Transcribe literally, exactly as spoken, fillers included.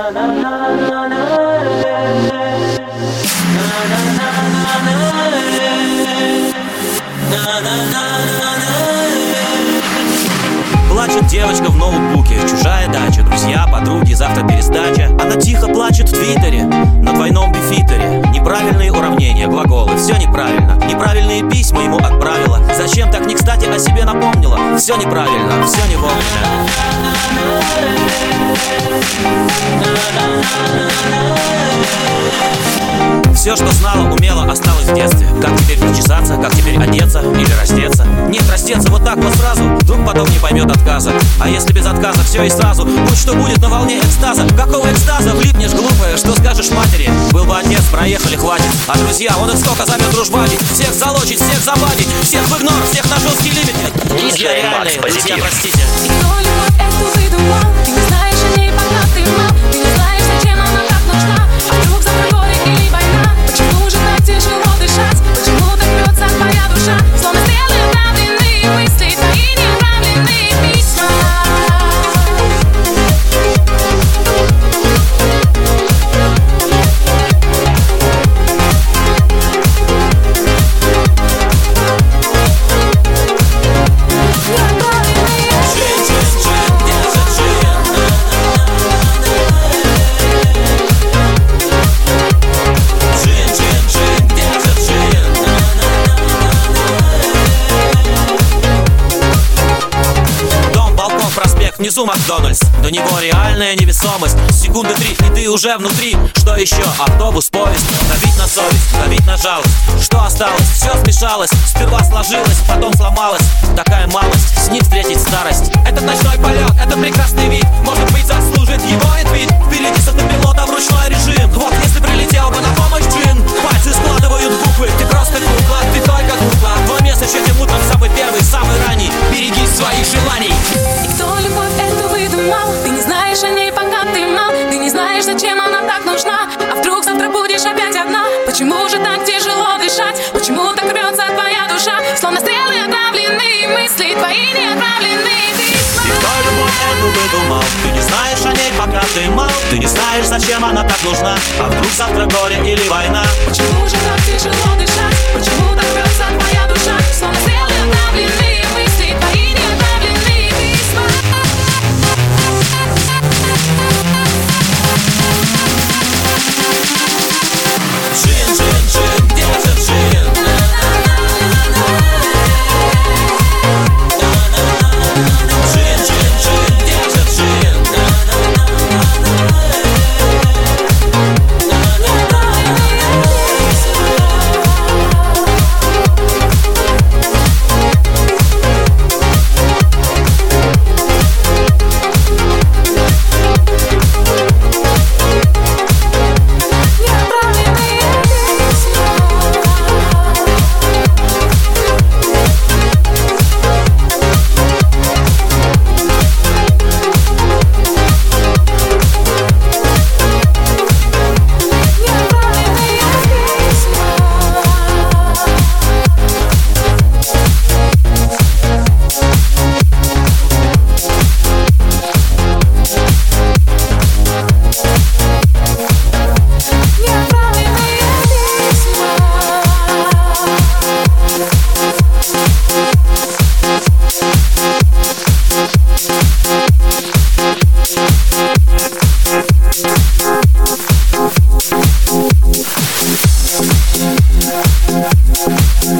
Плачет девочка в ноутбуке, чужая дача, друзья, подруги, завтра пересдача. Она тихо плачет в твиттере, на двойном бифитере. Неправильные уравнения, глаголы, все неправильно. Неправильные письма ему отправила. Зачем так не кстати о себе напомнила? Все неправильно, все не вовремя. Все, что знала, умела, осталось в детстве. Как теперь причесаться, как теперь одеться или раздеться? Нет, раздеться вот так вот сразу, вдруг потом не поймет отказа. А если без отказа все и сразу? Будь что будет на волне экстаза. Какого экстаза? Влипнешь, глупая, что скажешь матери? Был бы отец, проехали, хватит. А друзья, он их сколько зовет дружбанить. Всех залочить, всех забанить, всех в игнор, всех на жесткий лимит. Друзья реальные, друзья, простите. И кто любовь эту выдумал? Ты не знаешь о ней, пока ты мал. Ты не знаешь, зачем она так нужна. А вдруг завтра горе или война? Почему же так тяжело дышать? Почему так рвется твоя душа? Словно стрелы отравленные мысли, твои неотправленные письма. Внизу Макдональдс, до него реальная невесомость. Секунды три, и ты уже внутри. Что еще? Автобус, поезд. Давить на совесть, давить на жалость. Что осталось? Все смешалось. Сперва сложилось, потом сломалось. Такая малость, снит встретить старость. Этот ночной полет, это прекрасный вид. Может быть, заслужит его ретвит. Впереди с автопилота в ручной режим. Вот если прилетел бы на помощь джин. Пальцы складывают буквы, ты просто кукла. Ты только кукла, твое место еще тем утром самый первый, самый ранний. Береги своих желаний. И кто любовь эту выдумал? Ты не знаешь о ней, пока ты мал. Ты не знаешь, зачем она так нужна. А вдруг завтра будешь опять одна? Почему же так тяжело дышать? Почему так рвется твоя душа? Словно стрелы отравленные мысли, твои неотправленные письма. И кто любовь эту выдумал? Ты не знаешь о ней, пока ты мал. Ты не знаешь, зачем она так нужна. А вдруг завтра горе или война? Почему же так тяжело дышать? Почему так рвется твоя душа? Словно стрелы отравленные мысли, твои неотправленные письма. Джин, джин, джин, где же джин? Джин, джин, джин, где же джин? Yeah.